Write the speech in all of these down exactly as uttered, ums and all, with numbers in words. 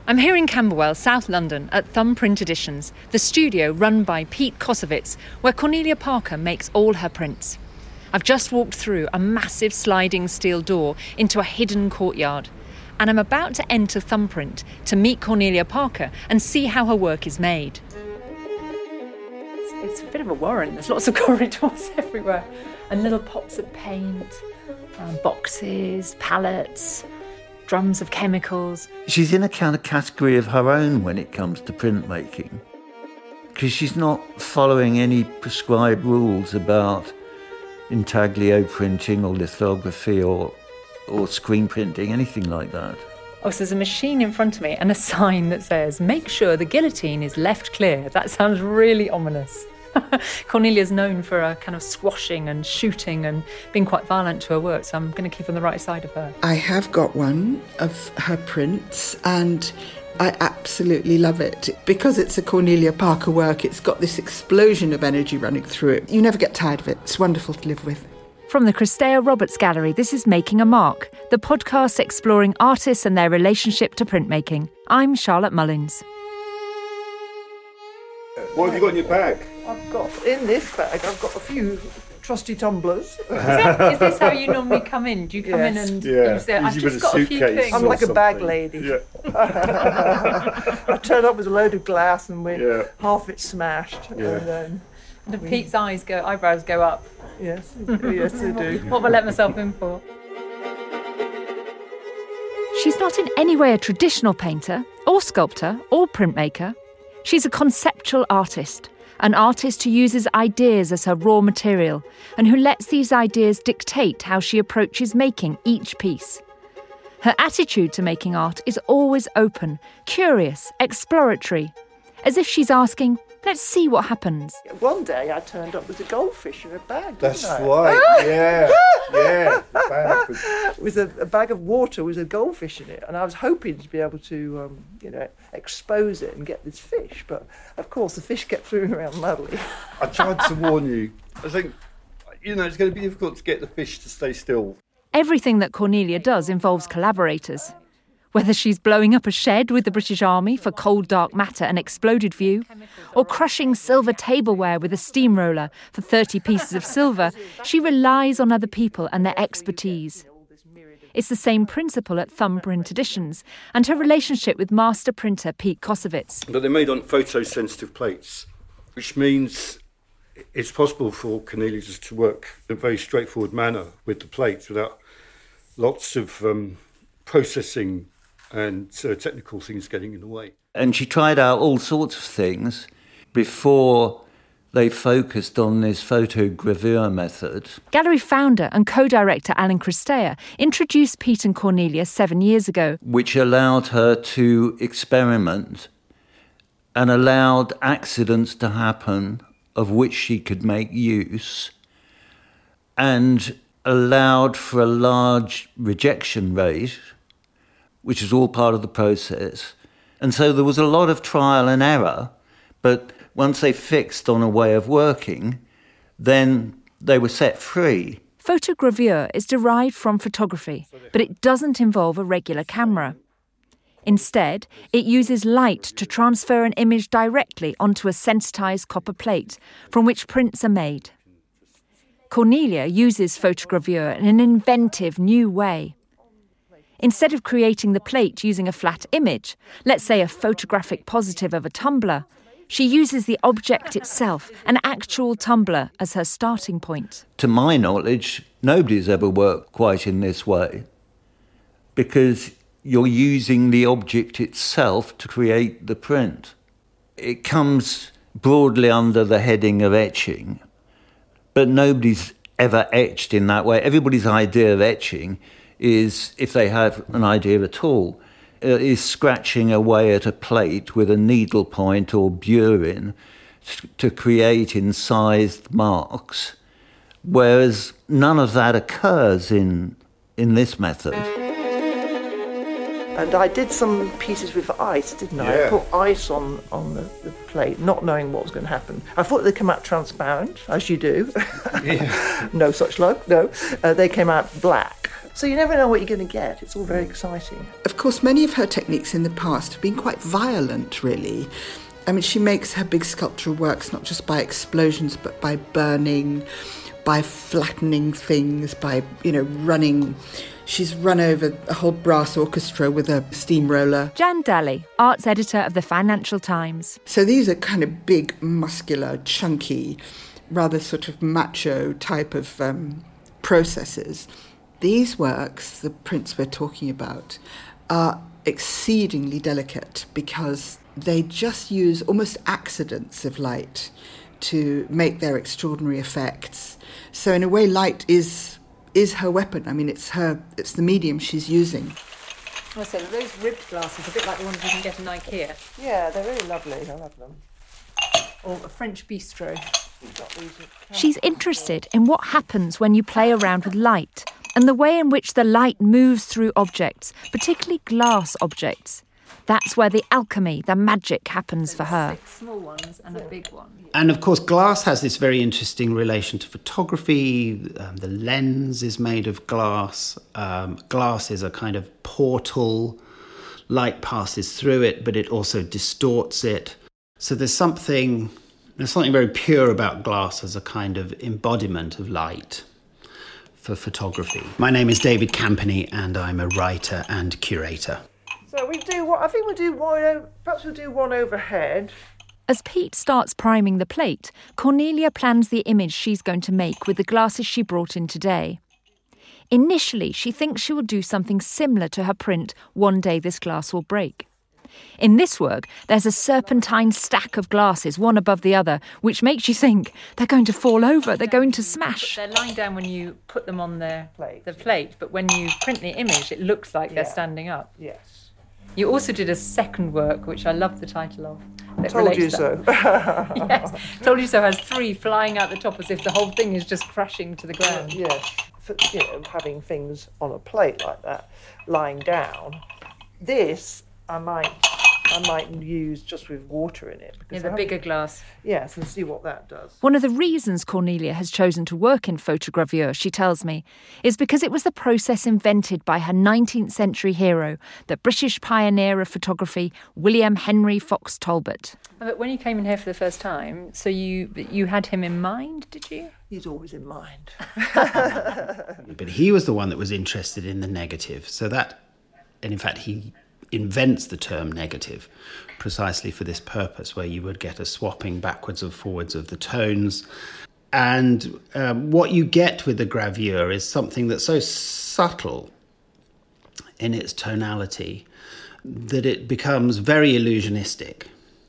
I'm here in Camberwell, South London, at Thumbprint Editions, the studio run by Pete Kosovitz, where Cornelia Parker makes all her prints. I've just walked through a massive sliding steel door into a hidden courtyard, and I'm about to enter Thumbprint to meet Cornelia Parker and see how her work is made. It's, it's a bit of a warren. There's lots of corridors everywhere, and little pots of paint, um, boxes, pallets, drums of chemicals. She's in a kind of category of her own when it comes to printmaking, because she's not following any prescribed rules about intaglio printing or lithography or or screen printing, anything like that. Oh, so there's a machine in front of me and a sign that says, make sure the guillotine is left clear. That sounds really ominous. Cornelia's known for a kind of squashing and shooting and being quite violent to her work, so I'm going to keep on the right side of her. I have got one of her prints and I absolutely love it. Because it's a Cornelia Parker work, it's got this explosion of energy running through it. You never get tired of it. It's wonderful to live with. From the Christea Roberts Gallery, this is Making a Mark, the podcast exploring artists and their relationship to printmaking. I'm Charlotte Mullins. What have you got in your bag? I've got, in this bag, I've got a few trusty tumblers. Is, that, is this how you normally come in? Do you come Yes. in and Yeah, you say, I've usually just with a got a few suitcase. things? I'm or like a bag something. lady. Yeah. I turned up with a load of glass and we Yeah. half it smashed. Yeah. And then, And Pete's eyes go, eyebrows go up. yes, yes, they do. What have I let myself in for? She's not in any way a traditional painter, or sculptor, or printmaker. She's a conceptual artist, an artist who uses ideas as her raw material and who lets these ideas dictate how she approaches making each piece. Her attitude to making art is always open, curious, exploratory, as if she's asking, let's see what happens. One day I turned up with a goldfish in a bag, That's didn't I? right. Yeah, yeah. The bag was- With a, a bag of water with a goldfish in it, and I was hoping to be able to, um, you know, expose it and get this fish. But of course, the fish kept swimming around muddy. I tried to warn you. I think, you know, it's going to be difficult to get the fish to stay still. Everything that Cornelia does involves collaborators. Whether she's blowing up a shed with the British Army for cold dark matter and exploded view, or crushing silver tableware with a steamroller for thirty pieces of silver, she relies on other people and their expertise. It's the same principle at Thumbprint Editions and her relationship with master printer Pete Kosovitz. But they're made on photosensitive plates, which means it's possible for Cornelia to work in a very straightforward manner with the plates without lots of um, processing and uh, technical things getting in the way. And she tried out all sorts of things before they focused on this photogravure method. Gallery founder and co-director Alan Christea introduced Pete and Cornelia seven years ago. Which allowed her to experiment and allowed accidents to happen of which she could make use, and allowed for a large rejection rate, which is all part of the process. And so there was a lot of trial and error, but once they fixed on a way of working, then they were set free. Photogravure is derived from photography, but it doesn't involve a regular camera. Instead, it uses light to transfer an image directly onto a sensitised copper plate from which prints are made. Cornelia uses photogravure in an inventive new way. Instead of creating the plate using a flat image, let's say a photographic positive of a tumbler, she uses the object itself, an actual tumbler, as her starting point. To my knowledge, nobody's ever worked quite in this way, because you're using the object itself to create the print. It comes broadly under the heading of etching, but nobody's ever etched in that way. Everybody's idea of etching is, if they have an idea at all, uh, is scratching away at a plate with a needlepoint or burin to create incised marks, whereas none of that occurs in in this method. And I did some pieces with ice, didn't I? Yeah. I put ice on, on the, the plate, not knowing what was going to happen. I thought they'd come out transparent, as you do. Yeah. No such luck, no. Uh, they came out black. So you never know what you're going to get. It's all very exciting. Of course, many of her techniques in the past have been quite violent, really. I mean, she makes her big sculptural works not just by explosions, but by burning, by flattening things, by, you know, running. She's run over a whole brass orchestra with a steamroller. Jan Daly, arts editor of the Financial Times. So these are kind of big, muscular, chunky, rather sort of macho type of um, processes. These works, the prints we're talking about, are exceedingly delicate because they just use almost accidents of light to make their extraordinary effects. So in a way, light is is her weapon. I mean, it's her, it's the medium she's using. Oh, so those ribbed glasses, a bit like the ones you can get in IKEA. Yeah, they're really lovely. I love them. Or a French bistro. We've got these at She's interested in what happens when you play around with light and the way in which the light moves through objects, particularly glass objects. That's where the alchemy, the magic happens for her. Six small ones and a big one. And of course, glass has this very interesting relation to photography. Um, the lens is made of glass. Um, glass is a kind of portal. Light passes through it, but it also distorts it. So there's something, there's something very pure about glass as a kind of embodiment of light for photography. My name is David Campany, and I'm a writer and curator. So we do what I think we'll do one. o- Perhaps we'll do one overhead. As Pete starts priming the plate, Cornelia plans the image she's going to make with the glasses she brought in today. Initially, she thinks she will do something similar to her print, One Day This Glass Will Break. In this work, there's a serpentine stack of glasses, one above the other, which makes you think they're going to fall over, they're going to smash. They're lying down when you put them on the Plate. the plate, but when you print the image, it looks like they're Yeah. standing up. Yes. You also did a second work, which I love the title of. That Told relates you to- so. Yes, Told You So has three flying out the top as if the whole thing is just crashing to the ground. Yes. For, you know, having things on a plate like that, lying down. This I might, I might use just with water in it. Yeah, Because the I haven't- bigger glass. Yes, and see what that does. One of the reasons Cornelia has chosen to work in photogravure, she tells me, is because it was the process invented by her nineteenth century hero, the British pioneer of photography, William Henry Fox Talbot. But when you came in here for the first time, so you you had him in mind, did you? He's always in mind. But he was the one that was interested in the negative. So that, and in fact, he invents the term negative precisely for this purpose, where you would get a swapping backwards and forwards of the tones. And um, what you get with the gravure is something that's so subtle in its tonality that it becomes very illusionistic.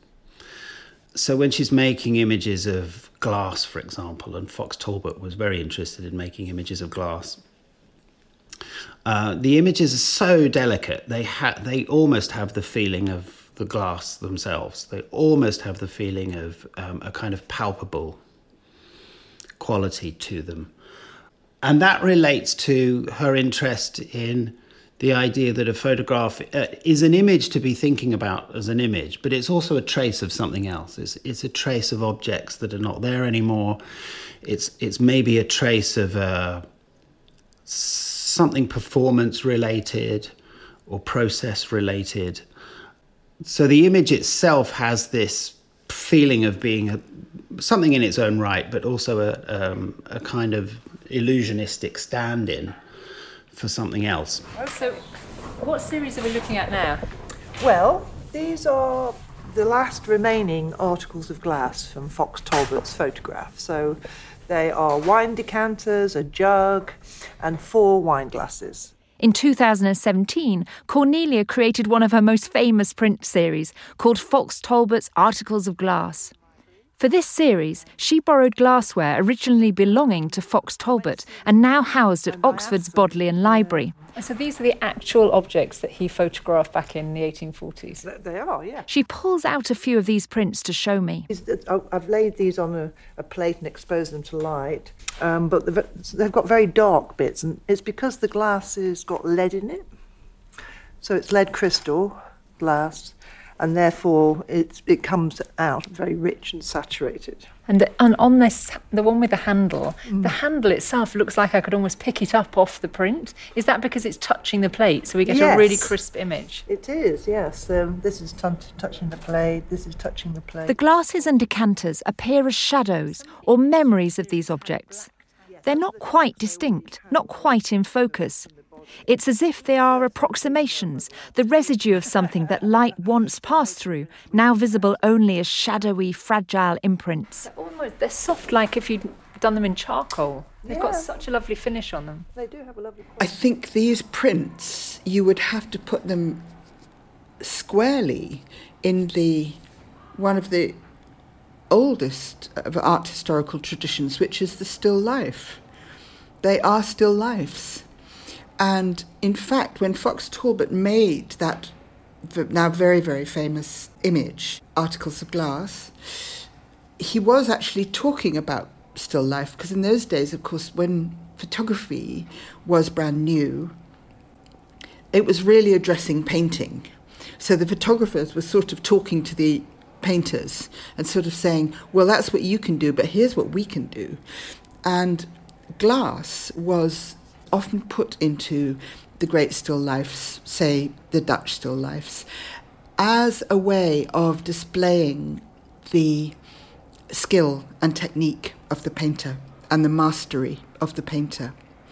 So when she's making images of glass, for example, and Fox Talbot was very interested in making images of glass, uh, the images are so delicate, they ha- they almost have the feeling of the glass themselves. They almost have the feeling of um, a kind of palpable quality to them. And that relates to her interest in the idea that a photograph uh, is an image to be thinking about as an image, but it's also a trace of something else. It's, it's a trace of objects that are not there anymore. It's it's maybe a trace of uh, something performance related or process related. So the image itself has this feeling of being a, something in its own right, but also a, um, a kind of illusionistic stand-in for something else. So, what series are we looking at now? Well, these are the last remaining articles of glass from Fox Talbot's photograph. So they are wine decanters, a jug, and four wine glasses. In two thousand seventeen, Cornelia created one of her most famous print series called Fox Talbot's Articles of Glass. For this series, she borrowed glassware originally belonging to Fox Talbot and now housed at Oxford's Bodleian Library. So these are the actual objects that he photographed back in the eighteen forties. Th- They are, yeah. She pulls out a few of these prints to show me. Is that- I- I've laid these on a, a plate and exposed them to light, um, but they've, they've got very dark bits, and it's because the glass has got lead in it. So it's lead crystal glass, and therefore it it comes out very rich and saturated. And, the, and on this, the one with the handle, Mm. the handle itself looks like I could almost pick it up off the print. Is that because it's touching the plate, so we get Yes. a really crisp image? It is, yes. Um, this is t- touching the plate, this is touching the plate. The glasses and decanters appear as shadows or memories of these objects. They're not quite distinct, not quite in focus. It's as if they are approximations, the residue of something that light once passed through, now visible only as shadowy, fragile imprints. They're almost, they're soft, like if you'd done them in charcoal. They've got Yeah. such a lovely finish on them. They do have a lovely I think these prints, you would have to put them squarely in the one of the oldest of art historical traditions, which is the still life. They are still lifes. And in fact, when Fox Talbot made that v- now very, very famous image, Articles of Glass, he was actually talking about still life, because in those days, of course, when photography was brand new, it was really addressing painting. So the photographers were sort of talking to the painters and sort of saying, well, that's what you can do, but here's what we can do. And glass was often put into the great still lifes, say the Dutch still lifes, as a way of displaying the skill and technique of the painter and the mastery of the painter.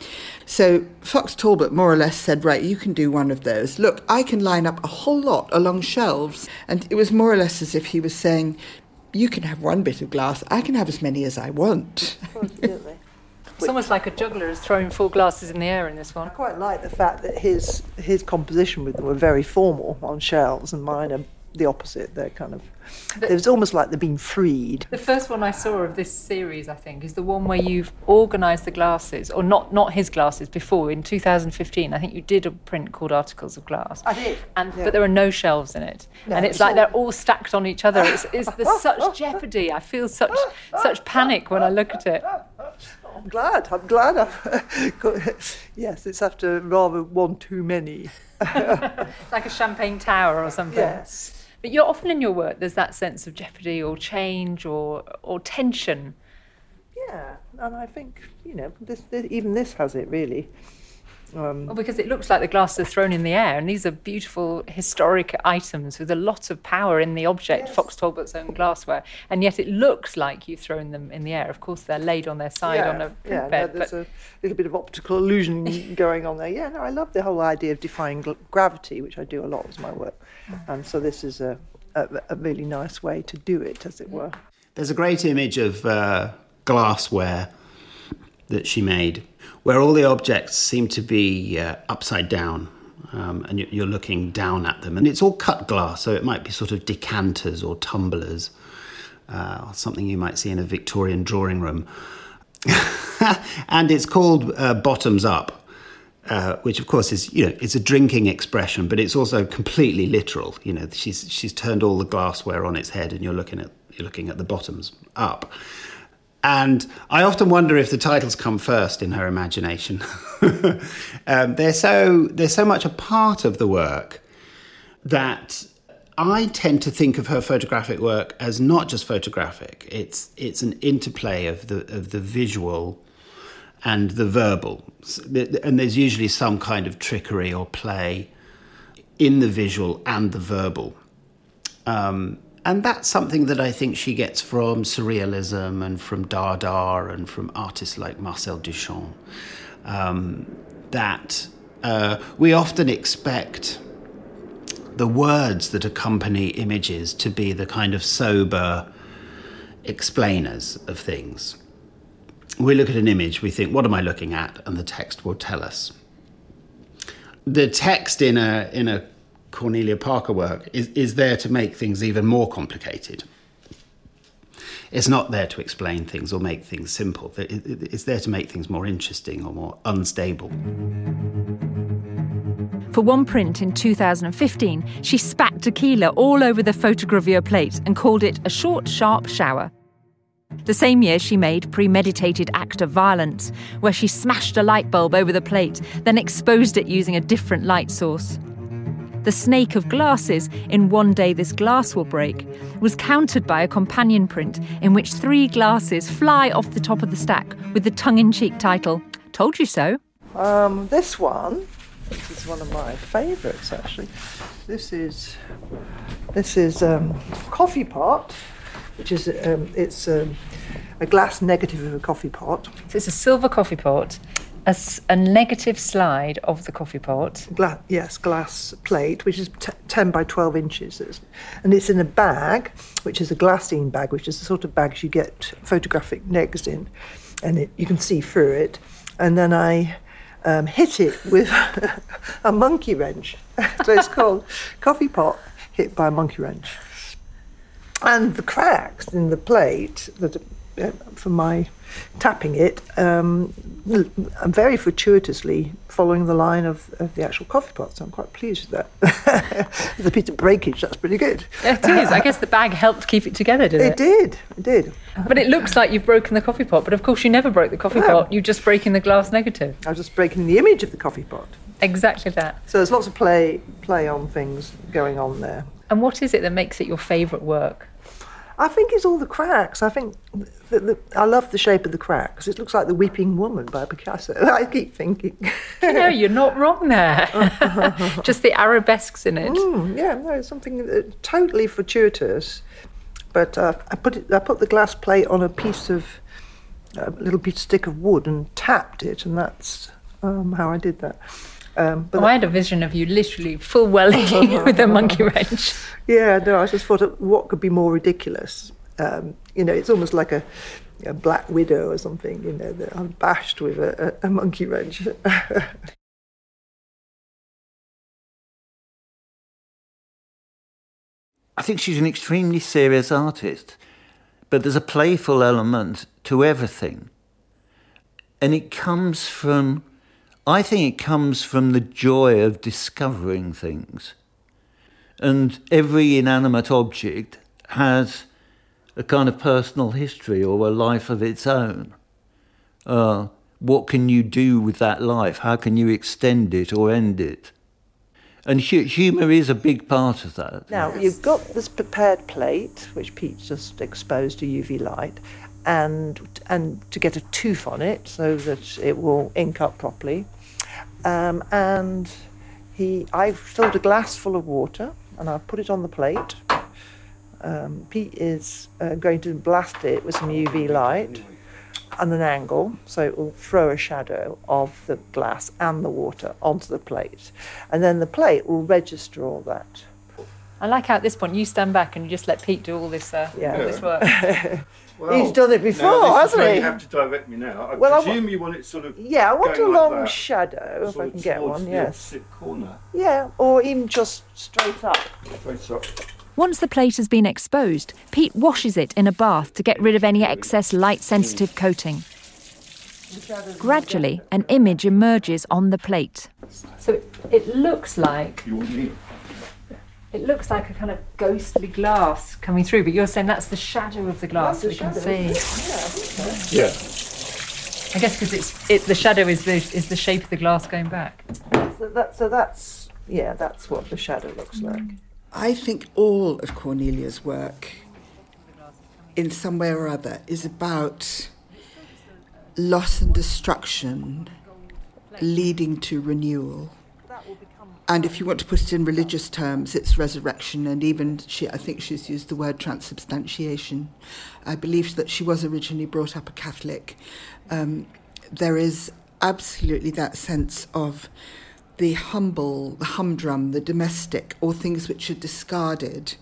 So Fox Talbot more or less said, right, you can do one of those. Look, I can line up a whole lot along shelves. And it was more or less as if he was saying, you can have one bit of glass, I can have as many as I want. Absolutely. It's almost like a juggler is throwing four glasses in the air in this one. I quite like the fact that his his composition with them were very formal on shelves, and mine are the opposite. They're kind of, it was almost like they've been freed. The first one I saw of this series, I think, is the one where you've organised the glasses, or not not his glasses, before, in two thousand fifteen. I think you did a print called Articles of Glass. I did, and yeah. But there are no shelves in it. No, and it's, it's like all- they're all stacked on each other. It's, it's there's such jeopardy. I feel such such panic when I look at it. I'm glad, I'm glad I've got, yes, it's after rather one too many. Like a champagne tower or something. Yes. But you're often in your work, there's that sense of jeopardy or change or or tension. Yeah, and I think, you know, this, this, even this has it, really. Um, Well, because it looks like the glasses are thrown in the air, and these are beautiful historic items with a lot of power in the object, Yes. Fox Talbot's own glassware, and yet it looks like you've thrown them in the air. Of course, they're laid on their side yeah, on a print yeah, no, bed, there's but a little bit of optical illusion going on there. Yeah, no, I love the whole idea of defying gl- gravity, which I do a lot with my work. And so this is a, a, a really nice way to do it, as it were. There's a great image of uh, glassware that she made, where all the objects seem to be uh, upside down, um, and you- you're looking down at them. And it's all cut glass, so it might be sort of decanters or tumblers, uh, something you might see in a Victorian drawing room. And it's called uh, Bottoms Up, uh, which of course is, you know, it's a drinking expression, but it's also completely literal. You know, she's she's turned all the glassware on its head, and you're looking at you're looking at the bottoms up. And I often wonder if the titles come first in her imagination. um, they're so they're so much a part of the work that I tend to think of her photographic work as not just photographic. It's it's an interplay of the of the visual and the verbal, and there's usually some kind of trickery or play in the visual and the verbal. Um, And that's something that I think she gets from surrealism and from Dada and from artists like Marcel Duchamp. Um, that uh, we often expect the words that accompany images to be the kind of sober explainers of things. We look at an image, we think, what am I looking at? And the text will tell us. The text in a in a Cornelia Parker work is, is there to make things even more complicated. It's not there to explain things or make things simple. It's there to make things more interesting or more unstable. For one print in two thousand fifteen, she spat tequila all over the photogravure plate and called it a short, sharp shower. The same year she made Premeditated Act of Violence, where she smashed a light bulb over the plate, then exposed it using a different light source. the snake of glasses in One Day This Glass Will Break, was countered by a companion print in which three glasses fly off the top of the stack with the tongue-in-cheek title, Told You So. Um, this one, this is one of my favourites actually. This is this is um, Coffee Pot, which is um, it's um, a glass negative of a coffee pot. So it's a silver coffee pot, a, s- a negative slide of the coffee pot. Gla- yes, glass plate, which is t- ten by twelve inches. It's, and it's in a bag, which is a glassine bag, which is the sort of bags you get photographic negs in. And it, you can see through it. And then I um, hit it with a monkey wrench. So it's called Coffee Pot Hit by a Monkey Wrench. And the cracks in the plate that uh, from my tapping it, um, I'm very fortuitously following the line of, of the actual coffee pot, so I'm quite pleased with that. With a piece of breakage, that's pretty good. It is. I guess the bag helped keep it together, did it? It did, it did. But it looks like you've broken the coffee pot, but of course you never broke the coffee No. pot, you're just breaking the glass negative. I was just breaking the image of the coffee pot. Exactly that. So there's lots of play play on things going on there. And what is it that makes it your favourite work? I think it's all the cracks. I think that the, I love the shape of the cracks. It looks like The Weeping Woman by Picasso. I keep thinking. You know, you're not wrong there. Just the arabesques in it. Mm, yeah, no, it's something uh, totally fortuitous. But uh, I put it. I put the glass plate on a piece of a little piece stick of wood and tapped it, and that's um, how I did that. Um, but oh, I had a vision of you literally full welding with a monkey wrench. Yeah, no, I just thought, of what could be more ridiculous? Um, you know, it's almost like a, a Black Widow or something, you know, that I'm bashed with a, a, a monkey wrench. I think she's an extremely serious artist, but there's a playful element to everything. And it comes from, I think it comes from the joy of discovering things. And every inanimate object has a kind of personal history or a life of its own. Uh, what can you do with that life? How can you extend it or end it? And hu- humour is a big part of that. Now, you've got this prepared plate, which Pete's just exposed to U V light, and and to get a tooth on it so that it will ink up properly. Um, and he, I've filled a glass full of water, and I've put it on the plate. Um, Pete is uh, going to blast it with some U V light and an angle, so it will throw a shadow of the glass and the water onto the plate. And then the plate will register all that. I like how at this point you stand back and you just let Pete do all this, uh, Yeah. all this work. Well, He's done it before, now this is hasn't where he? You have to direct me now. I Well, I presume wa- you want it sort of. Yeah, I want a going like long that, shadow, if sort I of can get towards one, the yes. opposite corner. Yeah, or even just straight up. Straight up. Once the plate has been exposed, Pete washes it in a bath to get rid of any excess light-sensitive coating. Gradually, an image emerges on the plate. So it, it looks like You want me? it looks like a kind of ghostly glass coming through, but you're saying that's the shadow of the glass that we can see. Yeah. I guess because it's it, the shadow is the is the shape of the glass going back. So, that, so that's, yeah, that's what the shadow looks like. I think all of Cornelia's work, in some way or other, is about loss and destruction leading to renewal. And if you want to put it in religious terms, it's resurrection, and even she, I think she's used the word transubstantiation. I believe that she was originally brought up a Catholic. Um, there is absolutely that sense of the humble, the humdrum, the domestic, or things which are discarded,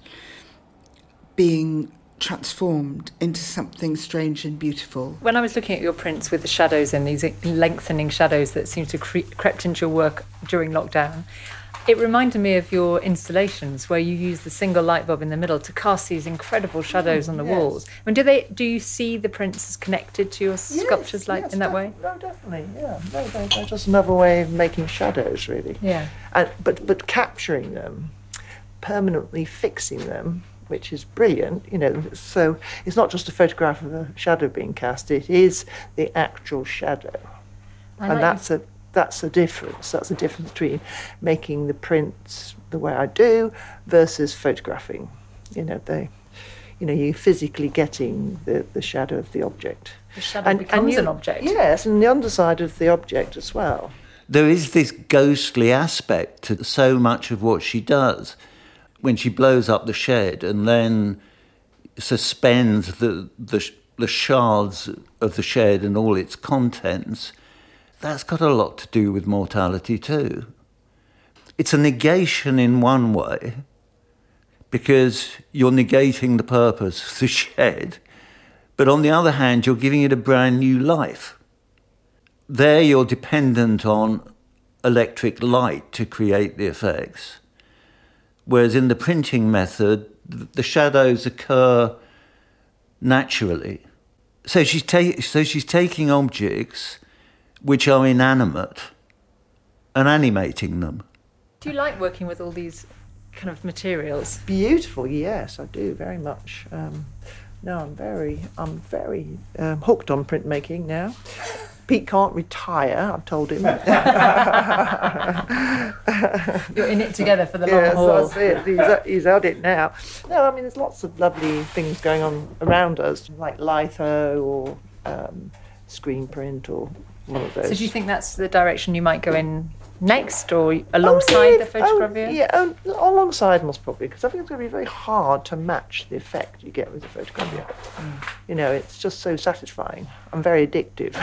being transformed into something strange and beautiful. When I was looking at your prints with the shadows in, these lengthening shadows that seem to cre- crept into your work during lockdown, it reminded me of your installations where you use the single light bulb in the middle to cast these incredible shadows on the yes. walls. I mean, do they? Do you see the prints as connected to your sculptures like yes, in that def- way? No, definitely, yeah. No, they're, they're just another way of making shadows, really. Yeah. And, but, but capturing them, permanently fixing them, which is brilliant, you know. So it's not just a photograph of a shadow being cast, it is the actual shadow. I and like that's a that's the difference. That's the difference between making the prints the way I do versus photographing. You know, they, you know, you're physically getting the, the shadow of the object. The shadow and, becomes and you, an object. Yes, and the underside of the object as well. There is this ghostly aspect to so much of what she does. When she blows up the shed and then suspends the, the, the shards of the shed and all its contents, that's got a lot to do with mortality too. It's a negation in one way, because you're negating the purpose of the shed, but on the other hand, you're giving it a brand new life. There you're dependent on electric light to create the effects, whereas in the printing method, the shadows occur naturally. So she's, ta- so she's taking objects which are inanimate and animating them. Do you like working with all these kind of materials? Beautiful, yes, I do very much. Um, no, I'm very, I'm very um, hooked on printmaking now. Pete can't retire, I've told him. You're in it together for the long yes, haul. That's it. He's, he's at it now. No, I mean, there's lots of lovely things going on around us, like litho or um, screen print or one of those. So do you think that's the direction you might go in next, or alongside oh, yeah, the photogravure? Oh, yeah, oh, alongside most probably, because I think it's going to be very hard to match the effect you get with the photogravure. Mm. You know, it's just so satisfying and very addictive.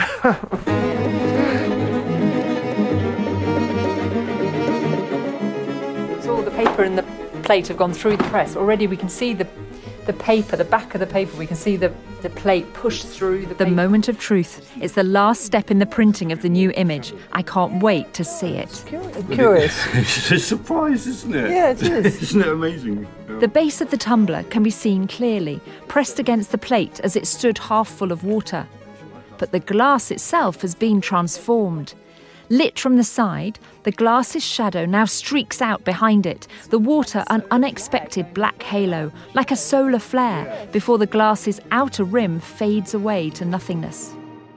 So all the paper and the plate have gone through the press. Already we can see the the paper, the back of the paper, we can see the, the plate push through the The paper. moment of truth. It's the last step in the printing of the new image. I can't wait to see it. Curious. It's a surprise, isn't it? Yeah, it is. Isn't it amazing? The base of the tumbler can be seen clearly, pressed against the plate as it stood half full of water. But the glass itself has been transformed. Lit from the side, the glass's shadow now streaks out behind it, the water an unexpected black halo, like a solar flare, before the glass's outer rim fades away to nothingness.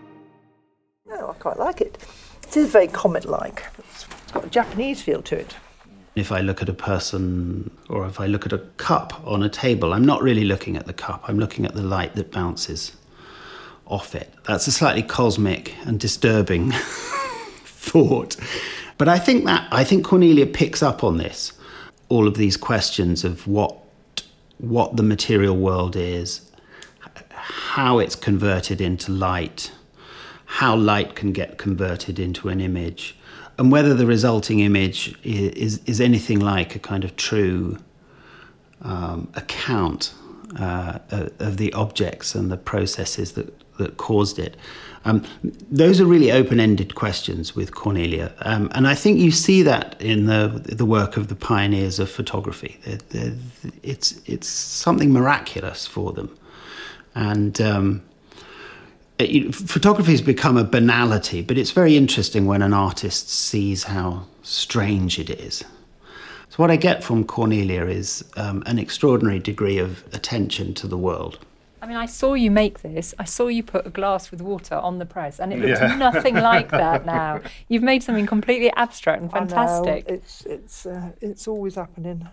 No, I quite like it. It is very comet-like. It's got a Japanese feel to it. If I look at a person, or if I look at a cup on a table, I'm not really looking at the cup, I'm looking at the light that bounces off it. That's a slightly cosmic and disturbing thought. But I think that I think Cornelia picks up on this, all of these questions of what what the material world is, how it's converted into light, how light can get converted into an image, and whether the resulting image is is anything like a kind of true um, account uh, of the objects and the processes that, that caused it. Um, those are really open-ended questions with Cornelia, um, and I think you see that in the the work of the pioneers of photography. They're, they're, it's it's something miraculous for them, and um, it, you know, photography has become a banality. But it's very interesting when an artist sees how strange it is. So what I get from Cornelia is um, an extraordinary degree of attention to the world. I mean, I saw you make this. I saw you put a glass with water on the press, and it looks Yeah. nothing like that now. You've made something completely abstract and fantastic. I know. It's it's uh, it's always happening.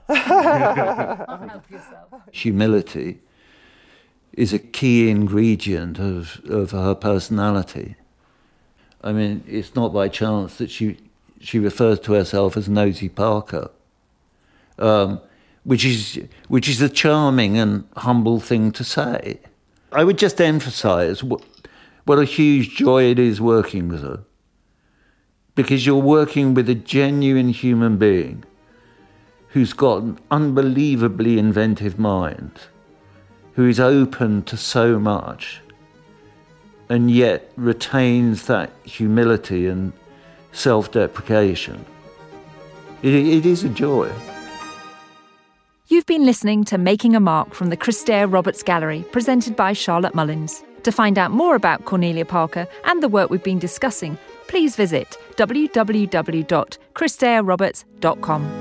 Help yourself. Humility is a key ingredient of, of her personality. I mean, it's not by chance that she she refers to herself as Nosy Parker, um, which is which is a charming and humble thing to say. I would just emphasise what what a huge joy it is working with her, because you're working with a genuine human being who's got an unbelievably inventive mind, who is open to so much, and yet retains that humility and self-deprecation. It, it is a joy. You've been listening to Making a Mark from the Christair Roberts Gallery, presented by Charlotte Mullins. To find out more about Cornelia Parker and the work we've been discussing, please visit w w w dot christair roberts dot com.